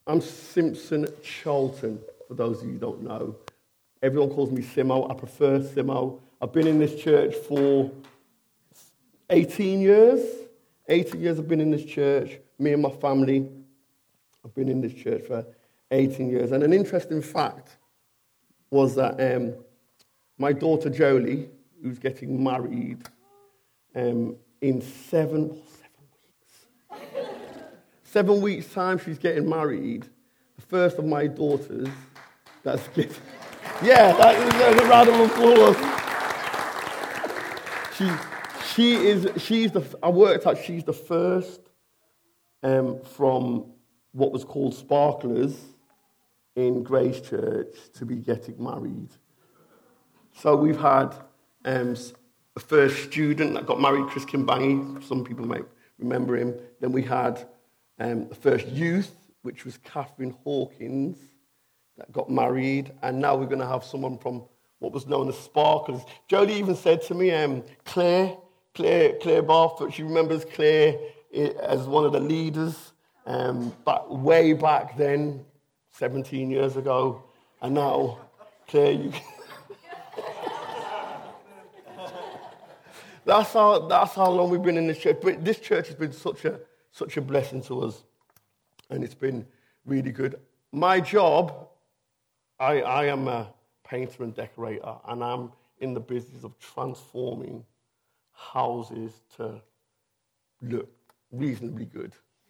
I'm Simpson Charlton, for those of you who don't know. Everyone calls me Simo. I prefer Simo. I've been in this church for 18 years. 18 years I've been in this church. Me and my family have been in this church for 18 years. And an interesting fact was that my daughter Jolie, who's getting married in 7 weeks. 7 weeks' time she's getting married. The first of my daughters that's getting... Yeah, that's a round of applause. I worked out she's the first from what was called Sparklers in Grace Church to be getting married. So we've had the first student that got married, Chris Kimbangi. Some people may remember him. Then we had the first youth, which was Catherine Hawkins, that got married. And now we're going to have someone from what was known as Sparklers. Jodie even said to me, Claire Barfoot, she remembers Claire as one of the leaders, but way back then, 17 years ago. And now, Claire, you... That's how long we've been in this church. But this church has been such a blessing to us, and it's been really good. My job, I am a painter and decorator, and I'm in the business of transforming houses to look reasonably good.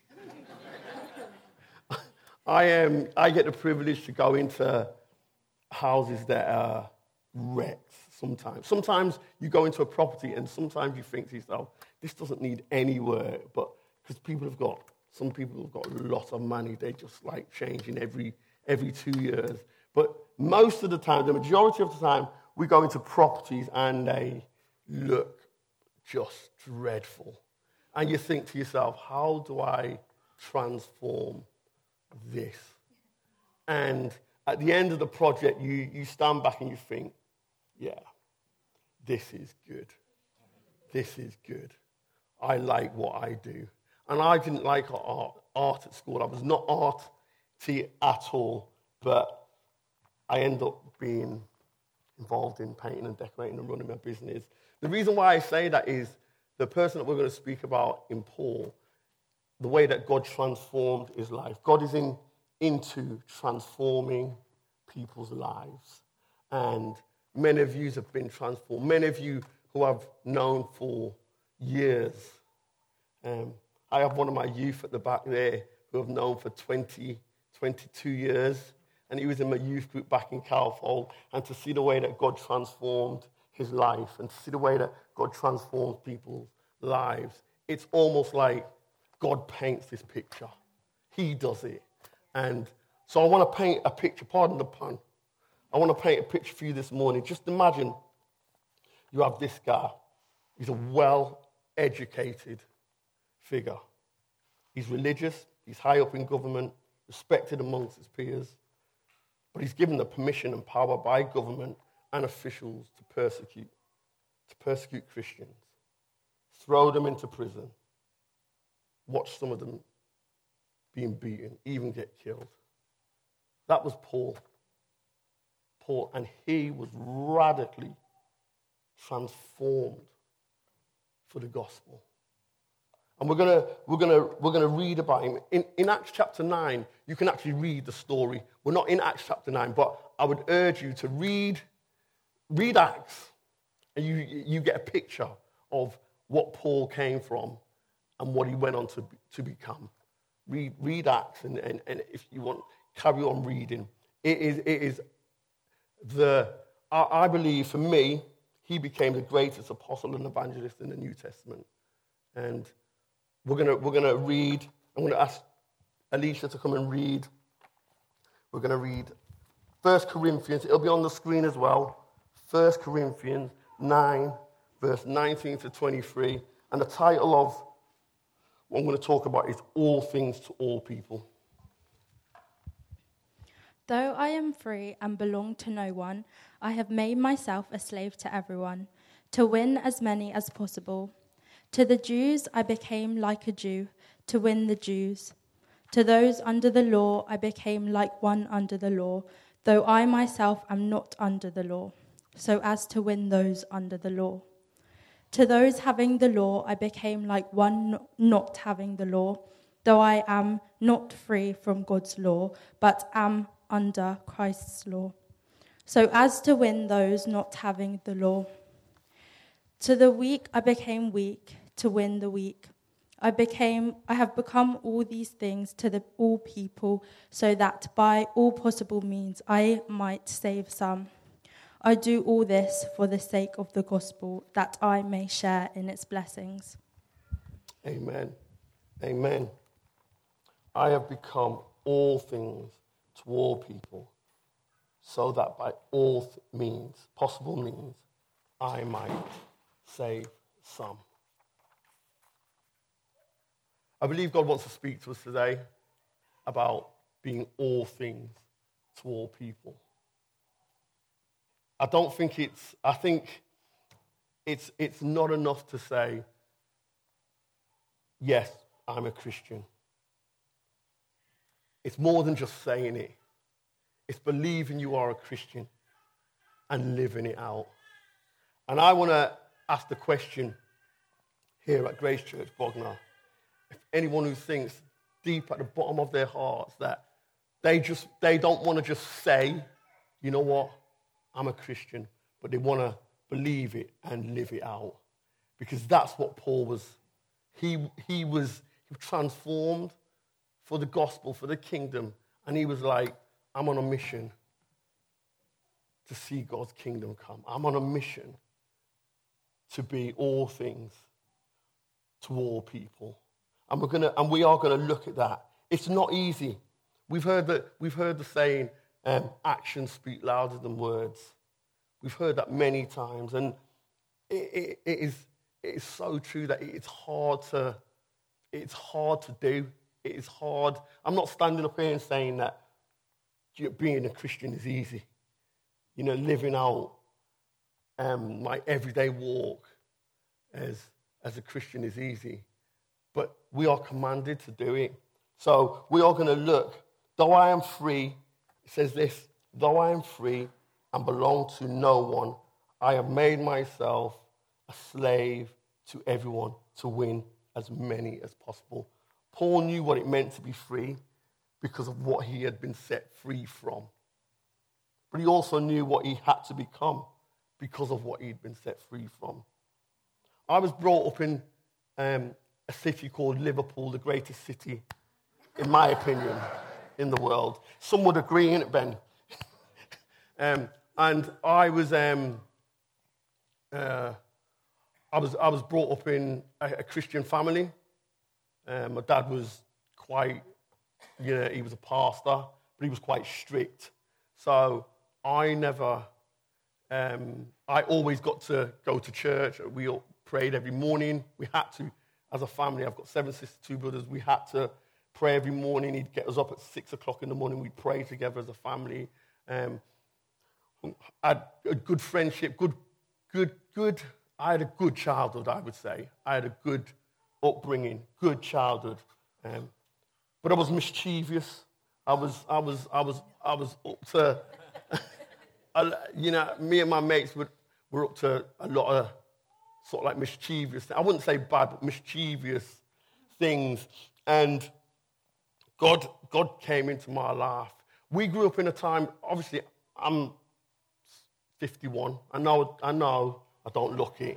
I get the privilege to go into houses that are wrecked sometimes. Sometimes you go into a property and sometimes you think to yourself, this doesn't need any work, but because some people have got a lot of money, they just like changing every 2 years. But most of the time, the majority of the time, we go into properties and they look just dreadful. And you think to yourself, how do I transform this? And at the end of the project, you stand back and you think, yeah, this is good. This is good. I like what I do. And I didn't like art at school. I was not arty at all, but I ended up being involved in painting and decorating and running my business. The reason why I say that is the person that we're going to speak about in Paul, the way that God transformed his life. God is into transforming people's lives. And many of you have been transformed. Many of you who I've known for years. I have one of my youth at the back there who I've known for 22 years. And he was in my youth group back in Calfold. And to see the way that God transformed his life and to see the way that God transforms people's lives, it's almost like God paints this picture. He does it. And so I want to paint a picture, pardon the pun. I want to paint a picture for you this morning. Just imagine you have this guy. He's a well-educated figure. He's religious. He's high up in government, respected amongst his peers. But he's given the permission and power by government and officials to persecute Christians, throw them into prison, watch some of them being beaten, even get killed. That was Paul, and he was radically transformed for the gospel. And we're gonna read about him in Acts chapter 9. You can actually read the story. We're not in Acts chapter 9, but I would urge you to read Acts, and you get a picture of what Paul came from and what he went on to become. Read Acts, and if you want, carry on reading. I believe, for me, he became the greatest apostle and evangelist in the New Testament. And we're gonna read. I'm gonna ask Alicia to come and read. We're gonna read 1 Corinthians. It'll be on the screen as well. 1 Corinthians 9, verse 19 to 23. And the title of what I'm going to talk about is All Things to All People. Though I am free and belong to no one, I have made myself a slave to everyone, to win as many as possible. To the Jews I became like a Jew, to win the Jews. To those under the law, I became like one under the law, though I myself am not under the law, so as to win those under the law. To those having the law, I became like one not having the law, though I am not free from God's law, but am under Christ's law, so as to win those not having the law. To the weak I became weak, to win the weak. I have become all these things to all people, so that by all possible means I might save some. I do all this for the sake of the gospel, that I may share in its blessings. Amen. Amen. I have become all things to all people, so that by all possible means, I might save some. I believe God wants to speak to us today about being all things to all people. I think it's not enough to say, yes, I'm a Christian. It's more than just saying it. It's believing you are a Christian and living it out. And I want to ask the question here at Grace Church Bognor, if anyone who thinks deep at the bottom of their hearts that they don't want to just say, you know what, I'm a Christian, but they want to believe it and live it out. Because that's what Paul was. He was transformed for the gospel, for the kingdom, and he was like, I'm on a mission to see God's kingdom come. I'm on a mission to be all things to all people. And we are gonna look at that. It's not easy. We've heard the saying, actions speak louder than words. We've heard that many times, and it is so true that it's hard to do. It is hard. I'm not standing up here and saying that being a Christian is easy. You know, living out my everyday walk as a Christian is easy. But we are commanded to do it. So we are going to look. Though I am free, it says this, though I am free and belong to no one, I have made myself a slave to everyone to win as many as possible. Paul knew what it meant to be free because of what he had been set free from. But he also knew what he had to become because of what he'd been set free from. I was brought up in a city called Liverpool, the greatest city, in my opinion, in the world. Some would agree, innit, Ben? And I was brought up in a Christian family. My dad was quite, he was a pastor, but he was quite strict. So I always got to go to church. We all prayed every morning. We had to, as a family. I've got 7 sisters, 2 brothers. We had to pray every morning. He'd get us up at 6 o'clock in the morning. We'd pray together as a family. I had a good friendship, I had a good childhood, I would say. I had a good upbringing, good childhood. But I was mischievous. I was up to, me and my mates were up to a lot of sort of like mischievous, I wouldn't say bad, but mischievous things. And God came into my life. We grew up in a time, obviously, I'm 51. I know I don't look it.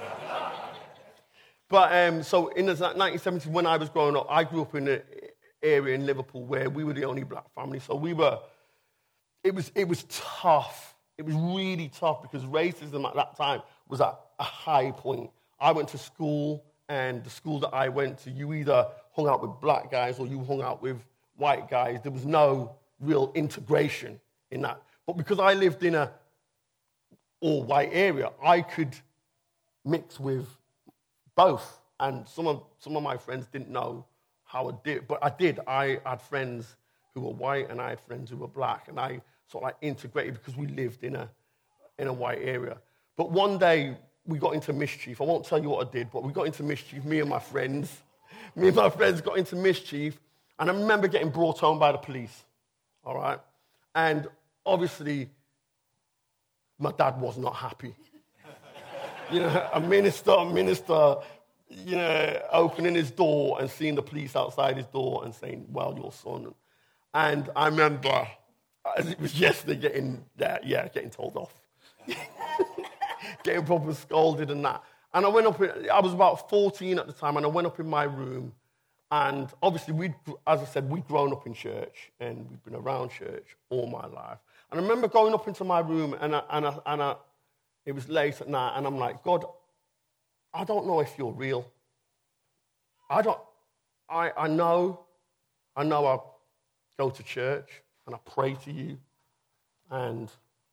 But so in the 1970s, when I was growing up, I grew up in an area in Liverpool where we were the only black family. So it was tough. It was really tough because racism at that time was at a high point. I went to school, and the school that I went to, you either hung out with black guys or you hung out with white guys. There was no real integration in that. But because I lived in a all-white area, I could mix with both. And some of my friends didn't know how I did, but I did. I had friends who were white, and I had friends who were black, and I sort of like integrated because we lived in a white area. But one day we got into mischief. I won't tell you what I did, but we got into mischief. Me and my friends got into mischief, And I remember getting brought home by the police, all right? And obviously, my dad was not happy. A minister, opening his door and seeing the police outside his door and saying, well, your son. And I remember, as it was yesterday, getting told off. Getting proper scolded and that. And I was about 14 at the time, and I went up in my room. And obviously, as I said, we'd grown up in church, and we'd been around church all my life. And I remember going up into my room, and it was late at night, and I'm like, God, I don't know if you're real. I know I go to church, and I pray to you, and,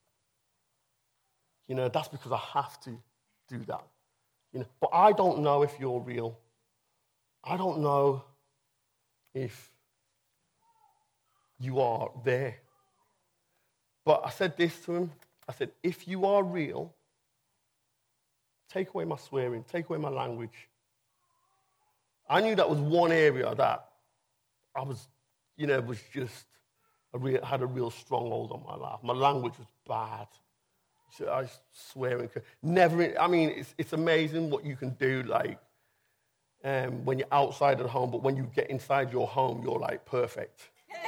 that's because I have to do that. But I don't know if you're real. I don't know if you are there. But I said this to him. I said, if you are real, take away my swearing, take away my language. I knew that was one area that I was, had a real stronghold on my life. My language was bad. So I was swearing. It's amazing what you can do, when you're outside of the home, but when you get inside your home, you're like perfect.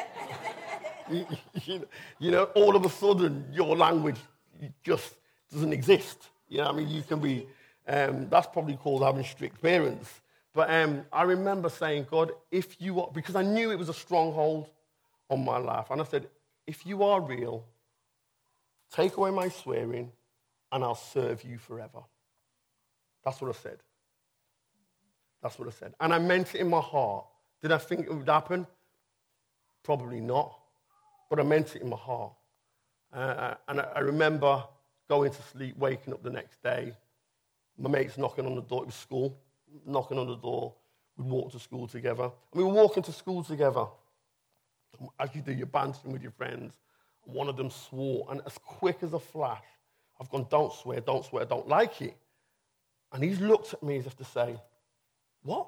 All of a sudden, your language just doesn't exist. You can be, that's probably called having strict parents. But I remember saying, God, if you are, because I knew it was a stronghold on my life. And I said, if you are real, take away my swearing, and I'll serve you forever. That's what I said. That's what I said. And I meant it in my heart. Did I think it would happen? Probably not. But I meant it in my heart. And I remember going to sleep, waking up the next day. My mates knocking on the door. It was school. Knocking on the door. We'd walk to school together. And we were walking to school together. As you do, you're bantering with your friends. One of them swore. And as quick as a flash, I've gone, don't swear, I don't like it. And he's looked at me as if to say, what?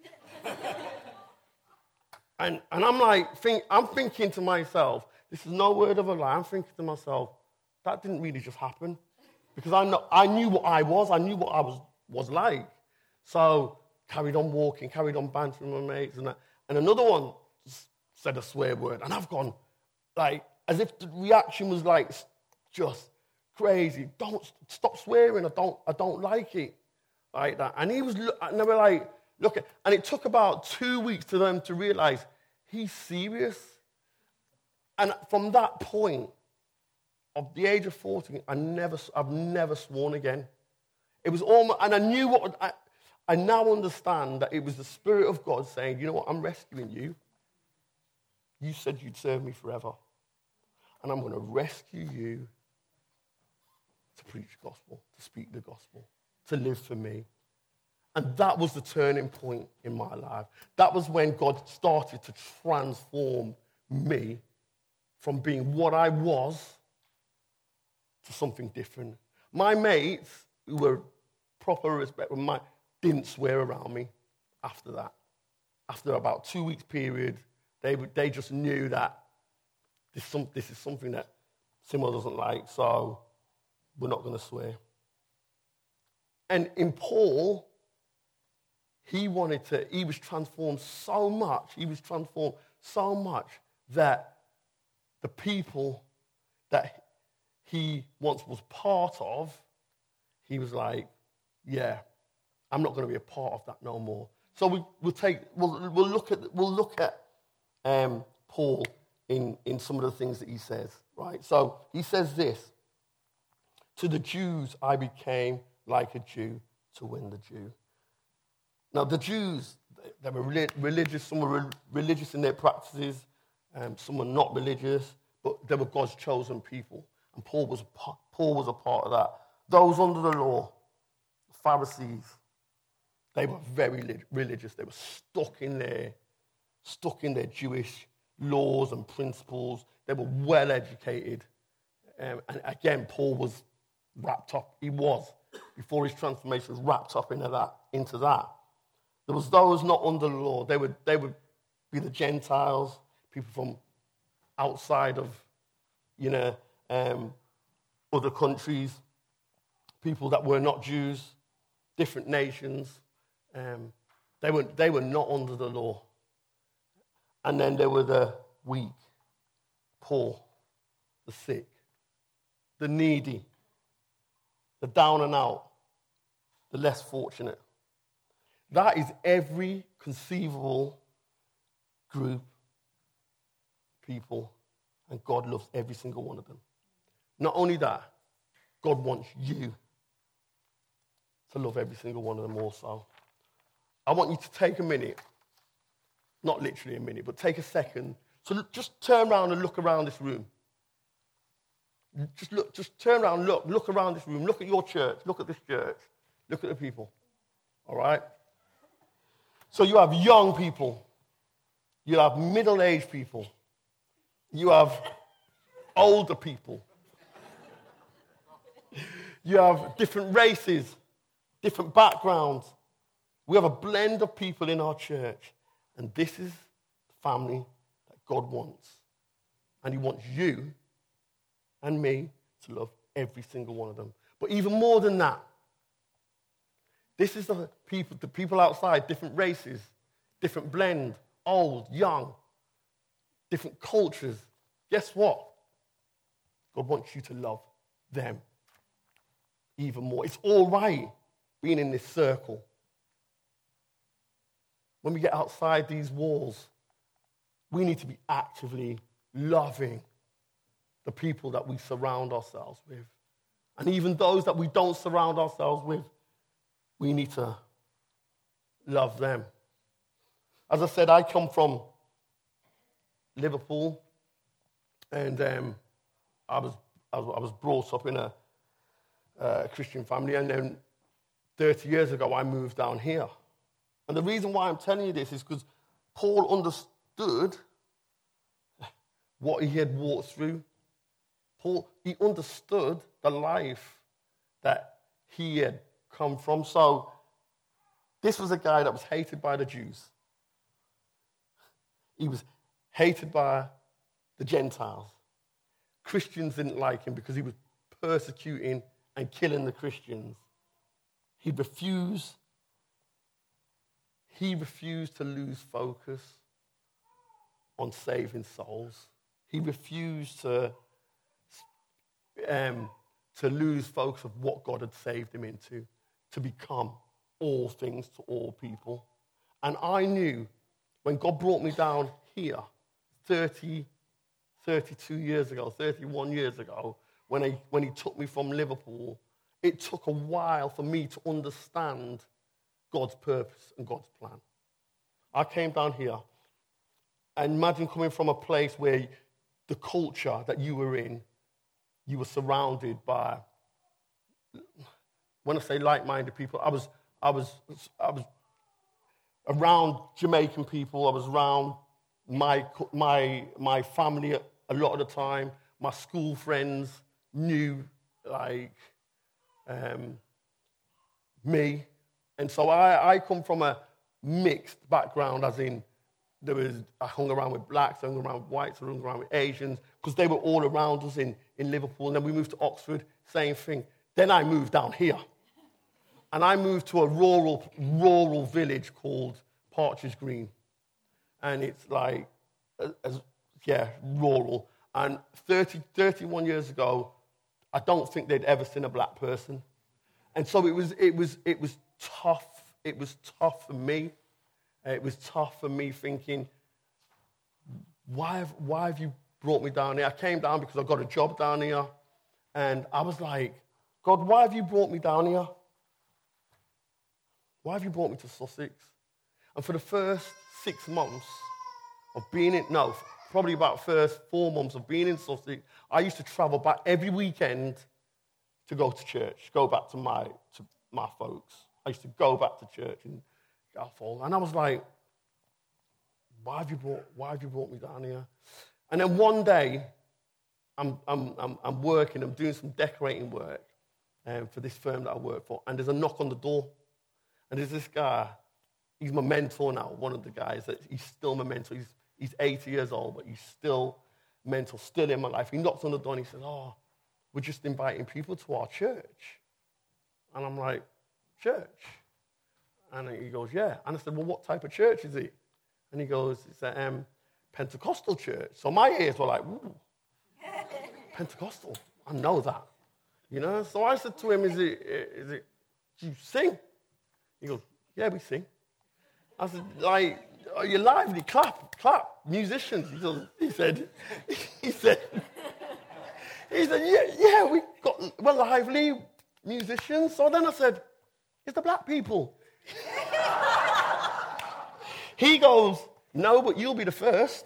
and I'm like, I'm thinking to myself, this is no word of a lie. I'm thinking to myself, that didn't really just happen. Because I knew what I was. I knew what I was like. So carried on walking, carried on bantering with my mates. And another one said a swear word. And I've gone, as if the reaction was just crazy. Don't stop swearing. I don't like it. Like that. And they were like, look at, and it took about 2 weeks to them to realize he's serious. And from that point, of the age of 14, I've never sworn again. It was almost, and I knew I now understand that it was the Spirit of God saying, you know what, I'm rescuing you. You said you'd serve me forever. And I'm going to rescue you to preach the gospel, to speak the gospel, to live for me. And that was the turning point in my life. That was when God started to transform me from being what I was to something different. My mates, who were proper respectful, didn't swear around me after that. After about 2 weeks period, they just knew that this is something that Simo doesn't like, so we're not going to swear. And in Paul, he was transformed so much that the people that he once was part of, he was like, yeah, I'm not going to be a part of that no more. So we'll look at Paul in some of the things that he says, right? So he says this: to the Jews I became like a Jew to win the Jew. Now the Jews, they were religious. Some were religious in their practices, some were not religious, but they were God's chosen people. And Paul was a part of that. Those under the law, the Pharisees, they were very religious. They were stuck in their Jewish laws and principles. They were well educated. And again, Paul was wrapped up. He was, before his transformation, was wrapped up into that. There was those not under the law. They be the Gentiles, people from outside of, other countries, people that were not Jews, different nations. They were not under the law. And then there were the weak, poor, the sick, the needy, the down and out, the less fortunate. That is every conceivable group, people, and God loves every single one of them. Not only that, God wants you to love every single one of them also. I want you to take a minute, not literally a minute, but take a second. So just turn around and look around this room. Just turn around, look around this room, look at your church, look at this church, look at the people. All right? So you have young people, you have middle-aged people, you have older people, you have different races, different backgrounds. We have a blend of people in our church, and this is the family that God wants. And he wants you and me to love every single one of them. But even more than that, this is the people outside, different races, different blend, old, young, different cultures. Guess what? God wants you to love them even more. It's all right being in this circle. When we get outside these walls, we need to be actively loving the people that we surround ourselves with. And even those that we don't surround ourselves with, we need to love them. As I said, I come from Liverpool, and I was brought up in a Christian family, and then 30 years ago I moved down here. And the reason why I'm telling you this is because Paul understood what he had walked through. He understood the life that he had come from. So this was a guy that was hated by the Jews. He was hated by the Gentiles. Christians didn't like him because he was persecuting and killing the Christians. He refused to lose focus on saving souls. He refused to lose focus of what God had saved him into, to become all things to all people. And I knew when God brought me down here 32 years ago, 31 years ago, when he took me from Liverpool, it took a while for me to understand God's purpose and God's plan. I came down here, and imagine coming from a place where the culture that you were in, you were surrounded by, when I say like-minded people, I was around Jamaican people. I was around my family a lot of the time. My school friends knew me. And so I come from a mixed background, as in I hung around with blacks, I hung around with whites, I hung around with Asians, because they were all around us in Liverpool. And then we moved to Oxford, same thing. Then I moved down here. And I moved to a rural village called Partridge Green. And it's rural. And 31 years ago, I don't think they'd ever seen a black person. And so it was tough. It was tough for me. It was tough for me thinking, why have you brought me down here? I came down because I got a job down here. And I was like, God, why have you brought me down here? Why have you brought me to Sussex? And for the first 6 months of probably about first 4 months of being in Sussex, I used to travel back every weekend to go to church, go back to my folks. I used to go back to church in Galfold. And I was like, why have you brought me down here? And then one day, I'm working, I'm doing some decorating work for this firm that I work for, and there's a knock on the door. And there's this guy, he's my mentor now, one of the guys. He's still my mentor. He's 80 years old, but he's still mentor, still in my life. He knocks on the door and he says, oh, we're just inviting people to our church. And I'm like, church? And he goes, yeah. And I said, well, what type of church is it? And he goes, it's a Pentecostal church. So my ears were like, ooh, Pentecostal. I know that. You know? So I said to him, is it, do you sing? He goes, yeah, we sing. I said, like, are you lively? Clap. Musicians. He said, yeah, we're lively musicians. So then I said, it's the black people. He goes, no, but you'll be the first.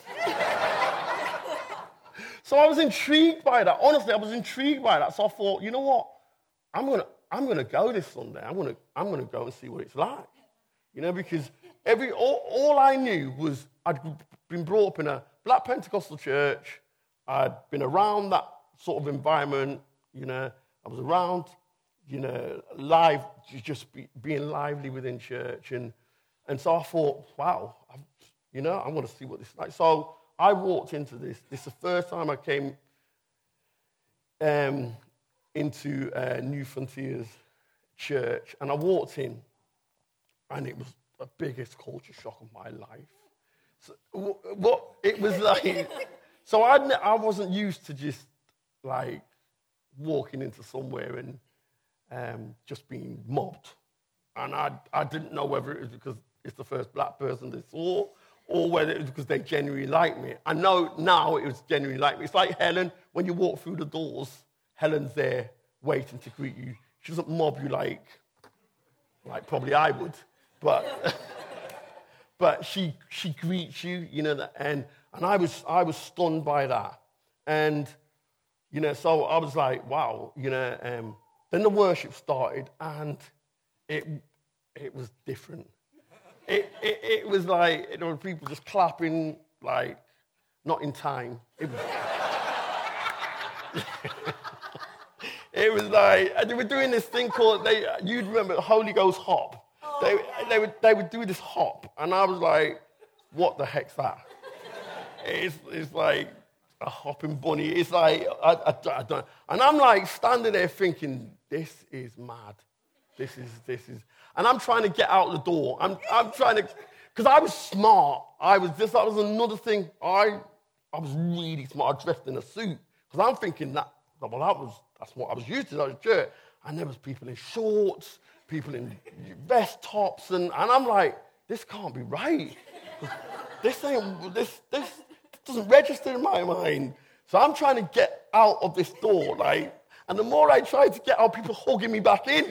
So I was intrigued by that. Honestly, I was intrigued by that. So I thought, you know what? I'm gonna go this Sunday. I'm gonna go and see what it's like. You know, because all I knew was I'd been brought up in a black Pentecostal church. I'd been around that sort of environment. You know, I was around, you know, being lively within church. And so I thought, wow, I want to see what this is like. So I walked into this. This is the first time I came into New Frontiers Church. And I walked in, and it was the biggest culture shock of my life. So, what it was like, so I wasn't used to just, like, walking into somewhere and just being mobbed. And I didn't know whether it was because it's the first black person they saw or whether it was because they genuinely liked me. I know now it was genuinely like me. It's like Helen, when you walk through the doors, Helen's there waiting to greet you. She doesn't mob you like probably I would. But she greets you, you know, and I was stunned by that. And, you know, so I was like, wow, you know, then the worship started, and it was different. It was like there were people just clapping, like, not in time. It was like, and they were doing this thing called, you'd remember, Holy Ghost hop. They would do this hop, and I was like, what the heck's that? It's like a hopping bunny. It's like, I don't, and I'm like standing there thinking, this is mad. This is, and I'm trying to get out the door. I'm trying to, because I was smart. That was another thing. I was really smart. I was dressed in a suit, because I'm thinking that's what I was used to. That was church. And there was people in shorts, people in vest tops, and I'm like, this can't be right. This doesn't register in my mind. So I'm trying to get out of this door, like, and the more I tried to get out, people hugging me back in.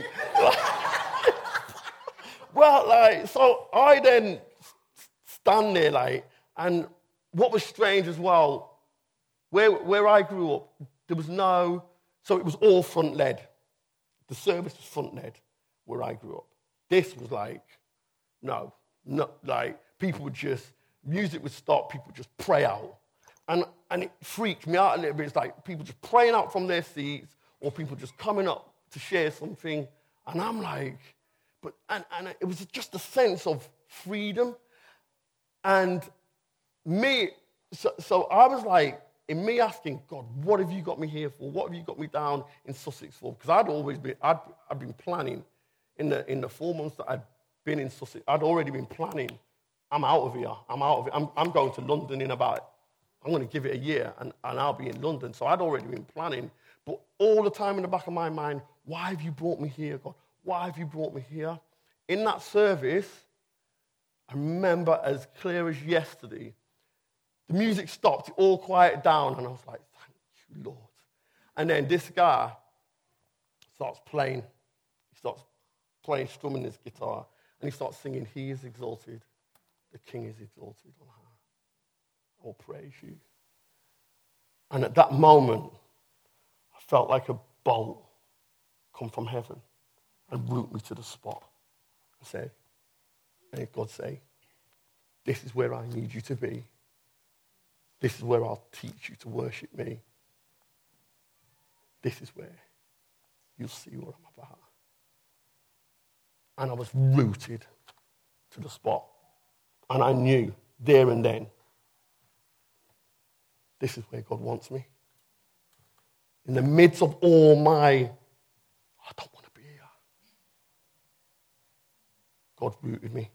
Well, like, so I then stand there, like, and what was strange as well, where I grew up, there was so it was all front-led. The service was front-led where I grew up. This was like, no, like, people would just, music would stop, people would just pray out. And it freaked me out a little bit. It's like people just praying out from their seats, or people just coming up to share something. And I'm like, and it was just a sense of freedom. And me, so I was like, in me asking, God, what have you got me here for? What have you got me down in Sussex for? Because I'd been planning in the 4 months that I'd been in Sussex. I'd already been planning. I'm out of here. I'm going to London I'm going to give it a year, and I'll be in London. So I'd already been planning. But all the time in the back of my mind, why have you brought me here, God? Why have you brought me here? In that service, I remember as clear as yesterday, the music stopped, it all quieted down, and I was like, thank you, Lord. And then this guy starts playing. He starts playing, strumming his guitar, and he starts singing, He is exalted, the King is exalted on high. I will praise you. And at that moment, I felt like a bolt come from heaven and root me to the spot. And God say, this is where I need you to be. This is where I'll teach you to worship me. This is where you'll see what I'm about. And I was rooted to the spot. And I knew there and then, this is where God wants me. In the midst of all my, I don't want to be here. God rooted me.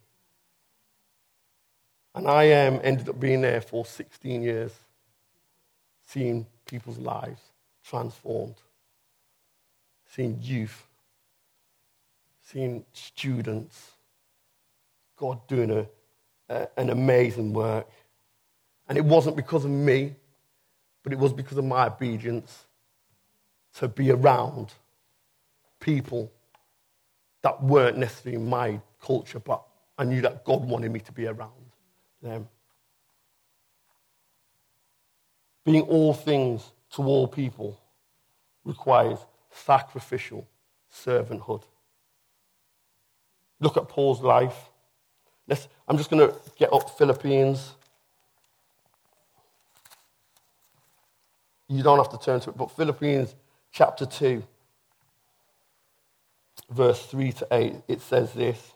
And I ended up being there for 16 years, seeing people's lives transformed, seeing youth, seeing students, God doing an amazing work. And it wasn't because of me, but it was because of my obedience to be around people that weren't necessarily my culture, but I knew that God wanted me to be around them. Being all things to all people requires sacrificial servanthood. Look at Paul's life. I'm just going to get up Philippians. You don't have to turn to it, but Philippians chapter 2, verse 3 to 8, it says this.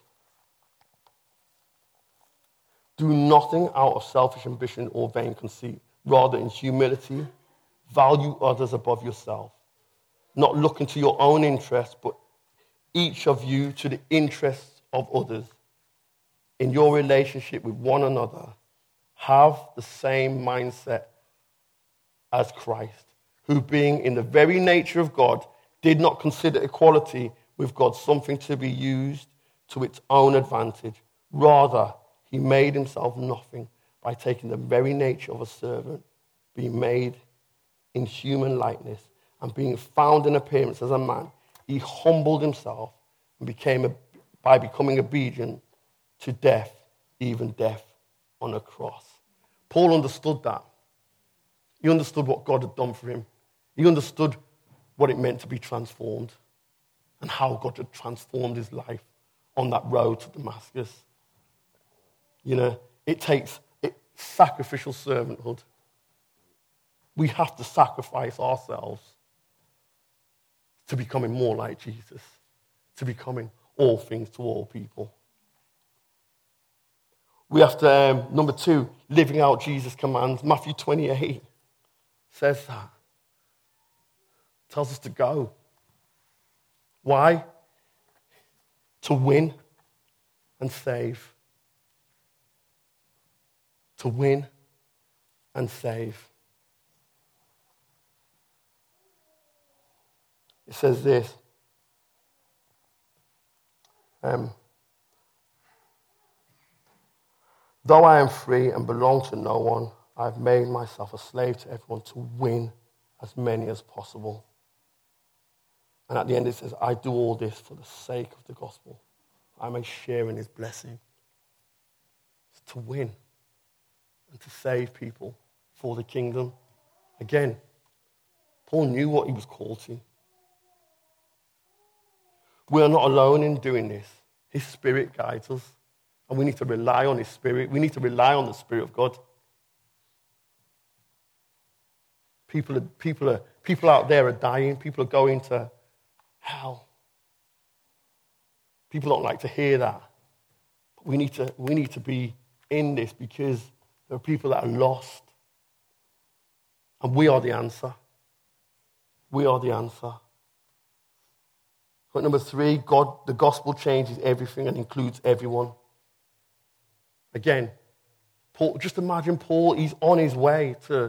Do nothing out of selfish ambition or vain conceit. Rather, in humility, value others above yourself, not looking to your own interests, but each of you to the interests of others. In your relationship with one another, have the same mindset as Christ, who being in the very nature of God, did not consider equality with God something to be used to its own advantage. Rather, he made himself nothing by taking the very nature of a servant, being made in human likeness, and being found in appearance as a man, he humbled himself and by becoming obedient to death, even death on a cross. Paul understood that. He understood what God had done for him. He understood what it meant to be transformed and how God had transformed his life on that road to Damascus. You know, it takes sacrificial servanthood. We have to sacrifice ourselves to becoming more like Jesus, to becoming all things to all people. We have to, number 2, living out Jesus' commands. Matthew 28 says that. Tells us to go. Why? To win and save. To win and save. It says this. Though I am free and belong to no one, I have made myself a slave to everyone to win as many as possible. And at the end it says, I do all this for the sake of the gospel. I may share in his blessing. It's to win and to save people for the kingdom. Again, Paul knew what he was called to. We are not alone in doing this. His Spirit guides us. And we need to rely on his Spirit. We need to rely on the Spirit of God. People out there are dying. People are going to hell. People don't like to hear that. But we need to be in this because there are people that are lost. And we are the answer. We are the answer. Point number 3, the gospel changes everything and includes everyone. Again, Paul, just imagine Paul, he's on his way to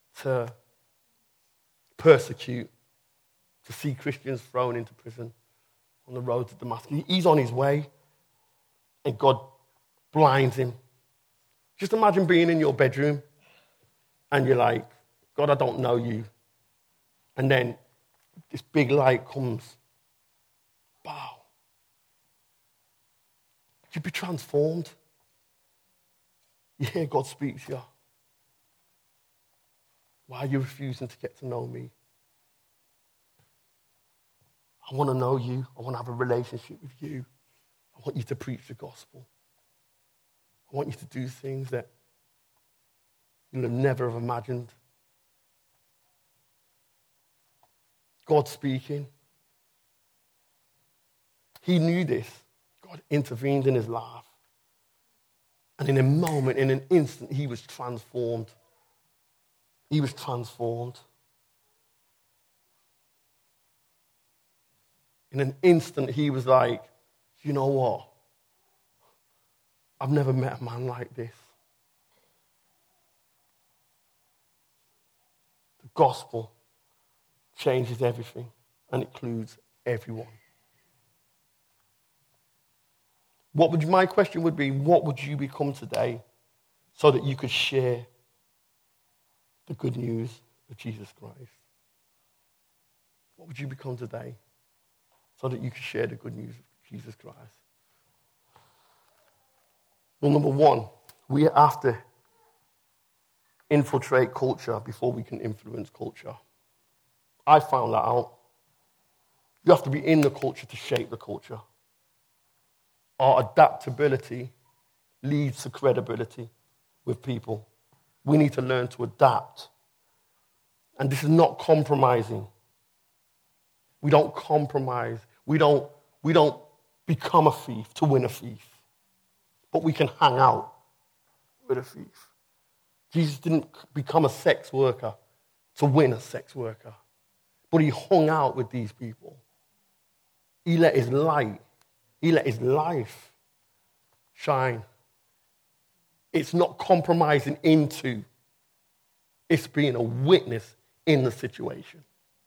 persecute, to see Christians thrown into prison on the road to Damascus. He's on his way, and God blinds him. Just imagine being in your bedroom, and you're like, God, I don't know you. And then this big light comes. Wow. You'd be transformed. You hear God speak to you. Why are you refusing to get to know me? I want to know you. I want to have a relationship with you. I want you to preach the gospel. I want you to do things that you would never have imagined. God speaking. He knew this. God intervened in his life. And in a moment, in an instant, he was transformed. He was transformed. In an instant, he was like, you know what? I've never met a man like this. The gospel changes everything and includes everyone. My question would be, what would you become today so that you could share the good news of Jesus Christ? What would you become today so that you could share the good news of Jesus Christ? Well, number one, we have to infiltrate culture before we can influence culture. I found that out. You have to be in the culture to shape the culture. Our adaptability leads to credibility with people. We need to learn to adapt. And this is not compromising. We don't compromise. We don't become a thief to win a thief. But we can hang out with a thief. Jesus didn't become a sex worker to win a sex worker. But he hung out with these people. He let his light, he let his life shine. It's not compromising into. It's being a witness in the situation.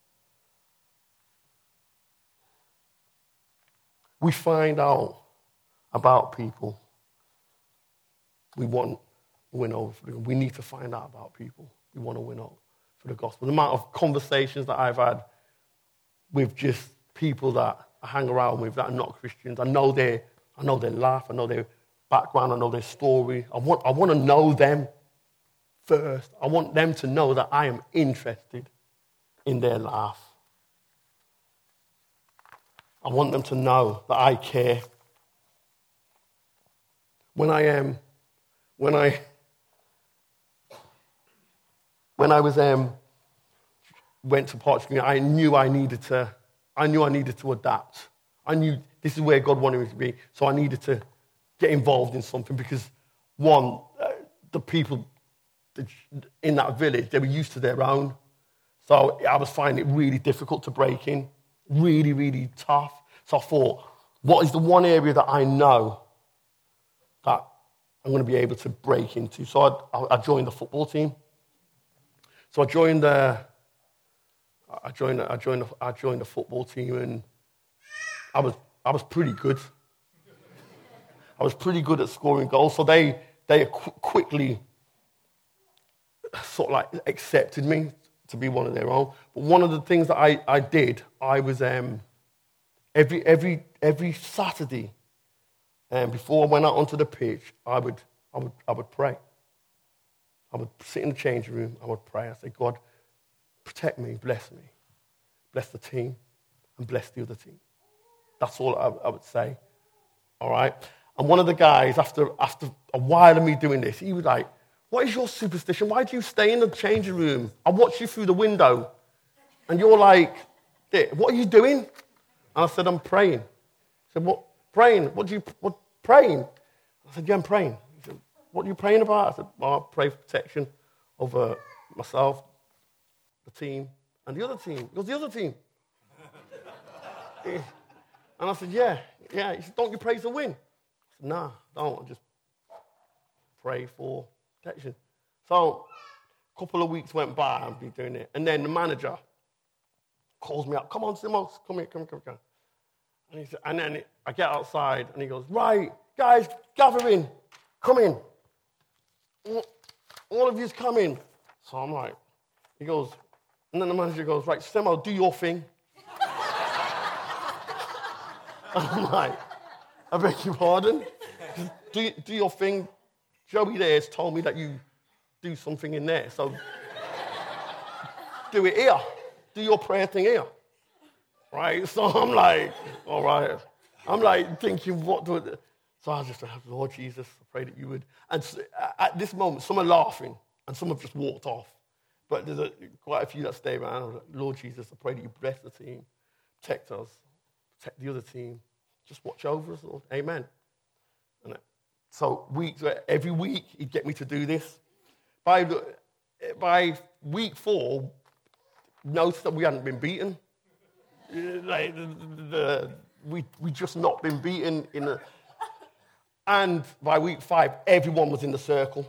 We find out about people. We want to win over for them. We need to find out about people. We want to win over for the gospel. The amount of conversations that I've had with just people that I hang around with that are not Christians. I know their life. I know their background. I know their story. I want to know them first. I want them to know that I am interested in their life. I want them to know that I care. When I went to Portugal, I knew I needed to adapt. I knew this is where God wanted me to be, so I needed to get involved in something because, one, the people in that village, they were used to their own. So I was finding it really difficult to break in, really, really tough. So I thought, what is the one area that I know that I'm going to be able to break into? So I joined the football team. So I joined the football team, and I was pretty good. I was pretty good at scoring goals. So they quickly sort of like accepted me to be one of their own. But one of the things that I did, I was every Saturday, before I went out onto the pitch, I would pray. I would sit in the changing room. I would pray. I say, God, protect me, bless the team, and bless the other team. That's all I would say. All right. And one of the guys, after a while of me doing this, he was like, "What is your superstition? Why do you stay in the changing room? I watch you through the window, and you're like, what are you doing?" And I said, "I'm praying." He said, "What praying? What praying?" I said, "Yeah, I'm praying." He said, "What are you praying about?" I said, "Well, I pray for protection over myself, the team, and the other team." He goes, "The other team?" And I said, yeah. He said, "Don't you pray to win?" I said, "Nah, don't. I just pray for protection." So a couple of weeks went by, I've been doing it. And then the manager calls me up. "Come on, Simos, come here. And he said, and then I get outside, and he goes, "Right, guys, gather in. Come in. All of you's come in." So I'm like, he goes, and then the manager goes, "Right, Simo, do your thing." I'm like, "I beg your pardon? Do your thing. Joey there has told me that you do something in there, so do it here. Do your prayer thing here." Right? So I'm like, all right. I'm like thinking, what do I... So I just said, "Lord Jesus, I pray that you would..." And so, at this moment, some are laughing, and some have just walked off. But there's quite a few that stay around. I'm like, "Lord Jesus, I pray that you bless the team, protect us, protect the other team. Just watch over us, Lord. Amen." And So every week, he'd get me to do this. By week 4, noticed that we hadn't been beaten. Like, we just not been beaten and by week 5, everyone was in the circle.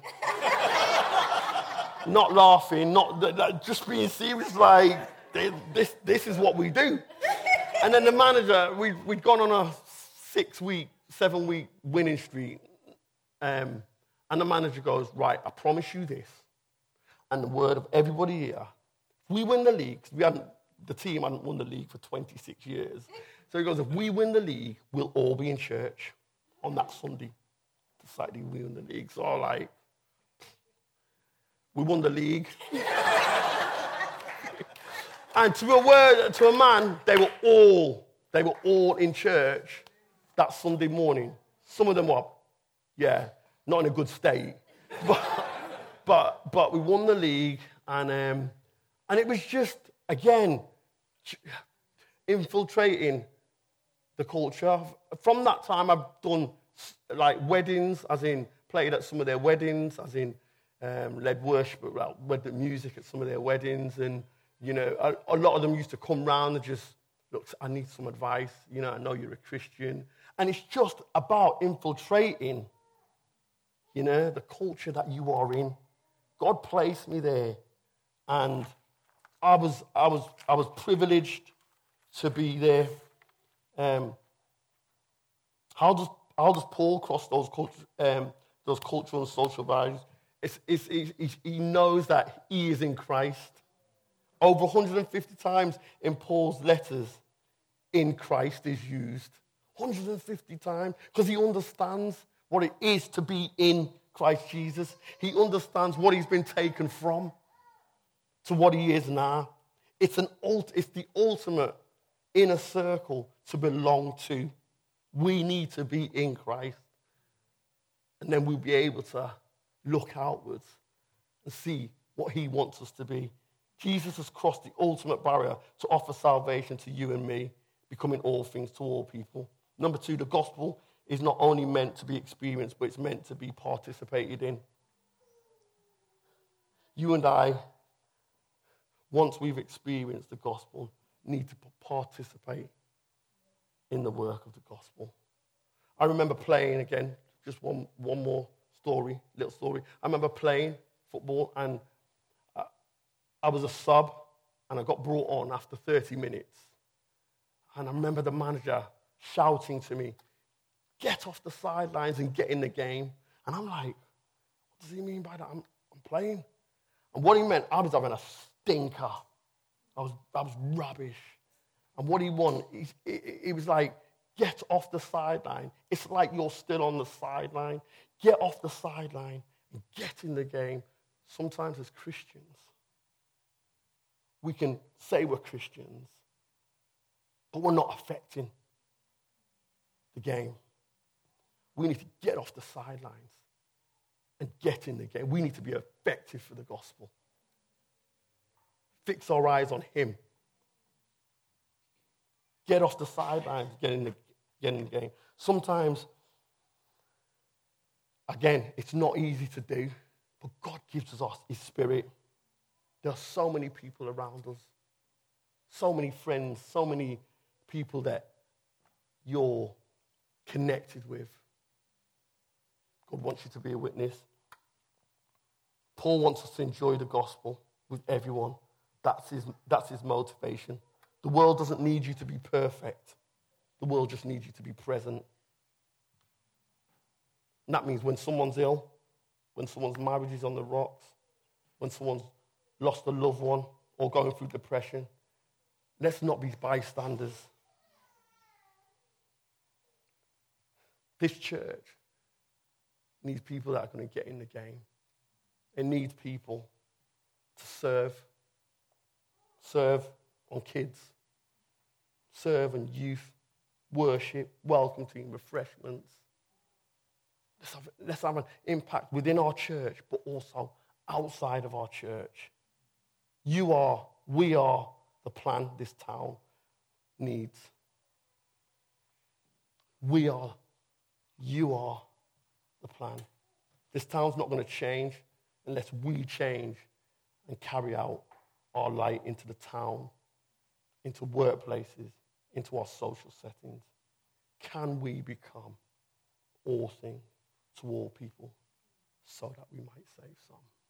Not laughing, just being serious, like, this is what we do. And then the manager, we'd gone on a 7-week winning streak. And the manager goes, right, I promise you this. And the word of everybody here, if we win the league, the team hadn't won the league for 26 years. So he goes, if we win the league, we'll all be in church on that Sunday. Decided we won the league. So like, we won the league. And to a man, they were all in church that Sunday morning. Some of them were, not in a good state. But we won the league, and it was just, again, infiltrating the culture. From that time, I've done like weddings, as in played at some of their weddings, as in led worship, led the music at some of their weddings, and a lot of them used to come round and just, look, I need some advice. I know you're a Christian, and it's just about infiltrating, the culture that you are in. God placed me there, and I was privileged to be there. How does Paul cross those cultural and social values? He knows that he is in Christ. Over 150 times in Paul's letters, in Christ is used. 150 times, because he understands what it is to be in Christ Jesus. He understands what he's been taken from to what he is now. It's the ultimate inner circle to belong to. We need to be in Christ. And then we'll be able to look outwards and see what he wants us to be. Jesus has crossed the ultimate barrier to offer salvation to you and me, becoming all things to all people. Number 2, the gospel is not only meant to be experienced, but it's meant to be participated in. You and I, once we've experienced the gospel, need to participate in the work of the gospel. I remember playing, again, just one more little story. I remember playing football, and I was a sub, and I got brought on after 30 minutes. And I remember the manager shouting to me, get off the sidelines and get in the game. And I'm like, what does he mean by that? I'm playing. And what he meant, I was having a stinker. I was rubbish. And what he wanted, he was like, get off the sideline. It's like you're still on the sideline. Get off the sideline and get in the game. Sometimes as Christians, we can say we're Christians, but we're not affecting the game. We need to get off the sidelines and get in the game. We need to be effective for the gospel. Fix our eyes on him. Get off the sidelines, get in the game. Sometimes, again, it's not easy to do, but God gives us his spirit. There are so many people around us, so many friends, so many people that you're connected with. God wants you to be a witness. Paul wants us to enjoy the gospel with everyone. That's his motivation. The world doesn't need you to be perfect. The world just needs you to be present. And that means when someone's ill, when someone's marriage is on the rocks, when someone's lost a loved one or going through depression, let's not be bystanders. This church needs people that are going to get in the game. It needs people to serve on kids, serve on youth, worship, welcome team, refreshments. Let's have an impact within our church, but also outside of our church. We are the plan this town needs. You are the plan. This town's not going to change unless we change and carry out our light into the town, into workplaces, into our social settings. Can we become all things to all people so that we might save some?